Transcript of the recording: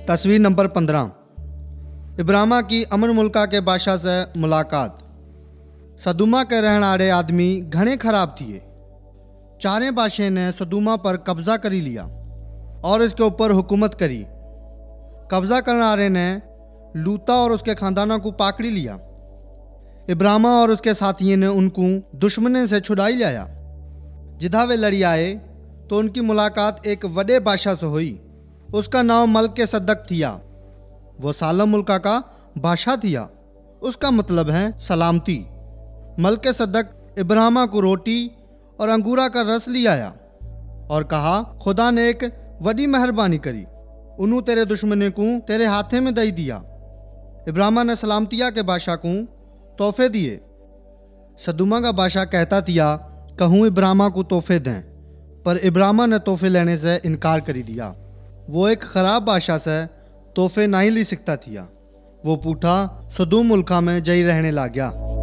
तस्वीर number 15। Ibrahima की अमन मुल्का के बादशाह से मुलाकात। सदुमा के रहने वाले आदमी घणे खराब थिए। चारे बादशाह ने सदुमा पर कब्जा करी लिया और इसके ऊपर हुकूमत करी। कब्जा करने वाले ने लूता और उसके खानदानों को पाकड़ी लिया। इब्राहिमा और उसके साथियों ने उनको दुश्मने से छुड़ाई लाया। जिधा वे लड़ी आए तो उनकी मुलाकात एक वडे बादशाह से हुई। उसका नाम मलके सदक थिया। वो सालम मुल्का का बादशाह थिया। उसका मतलब है सलामती। मलके सदक इब्राहिमा को रोटी और अंगूरा का रस ले आया और कहा, खुदा ने एक वडी मेहरबानी करी, उन्होंने तेरे दुश्मने को तेरे हाथे में दई दिया। इब्राहिमा ने सलामतिया के बादशाह को तोहफे दिए। सदुमा का बादशाह कहता थिया, कहूँ इब्राहिमा को तोहफे दें, पर इब्राहिमा ने तोहफे लेने से इनकार कर दिया। वो एक खराब बादशाह से तोहफे नहीं ले सकता थिया। वो पूठा सदूम मुल्का में जई रहने लग गया।